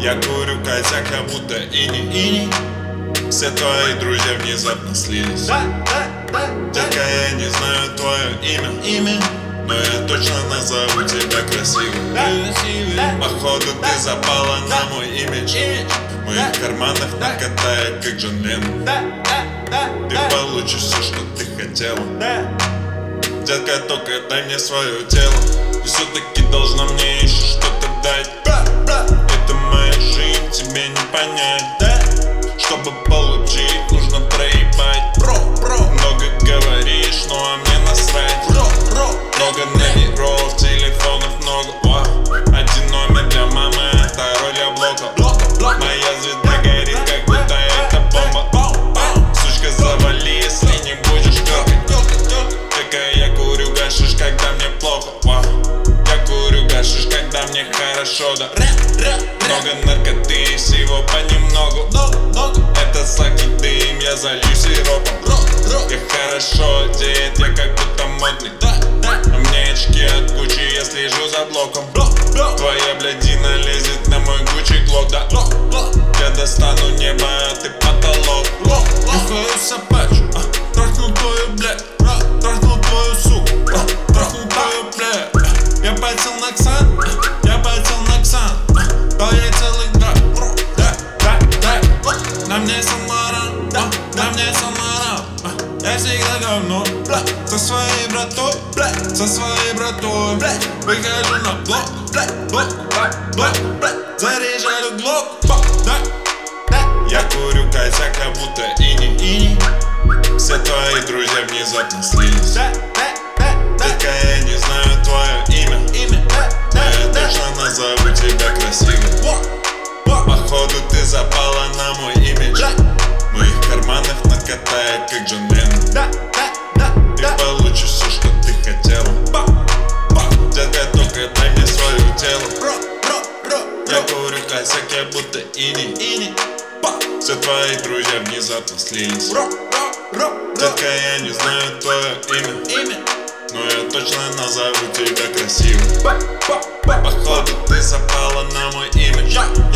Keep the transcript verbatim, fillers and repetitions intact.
Я курю косяк, я будто ини, ини. Все твои друзья внезапно слились. Детка, я не знаю твое имя, имя, но я точно назову тебя красивой. Походу ты запала на мой имидж. В моих карманах накатает, как Джон Леннон. Ты получишь все, что ты хотела. Детка, только дай мне свое тело. Ты все-таки должна мне еще что-то дать. Это моя жизнь, тебе не понять. Чтобы получить, нужно проебать. Много говоришь, ну а мне насрать. Много номеров, телефонов много. Один номер для мамы, а второй для блока. Моя звезда горит, как будто это бомба. Сучка, завали, если не будешь тёркать. Такая, я курю гашиш, когда мне плохо. Я курю гашиш, когда мне хорошо, да. Много наркоты, всего понемногу. Это сладкий дым, я залью сиропом. Я хорошо одет, я как будто модный. У меня очки от Гуччи, я слежу за блоком. Твоя блядина лезет на мой Гуччи Глок, да. Я достану небо, а ты потолок. Нюхаю собачу, трахнул твою, блядь. Трахнул твою суку, трахнул твою, блядь. Я потел на Ксан, я потел на Ксан. Дал ей целый град, да, да, да. На мне Самара, на мне Самара. Я всегда говно, со своей братой, со своей братой. Выхожу на блок, блок, блок, заряжаю глок, да, да. Я курю косяк, как будто ини, ини. Все твои друзья внезапно слились. Детка, я не знаю твое имя, но я точно назову тебя красивой. Походу ты запала на мой имидж. В моих карманах накатает, как Джон Леннон. Ты получишь все, что ты хотела. Детка, только дай мне свое тело. Я курю косяк, я будто ини. Все твои друзья внезапно слились. Детка, я не знаю твое имя, но я точно назову тебя красивой. Походу ты запала на мой имидж.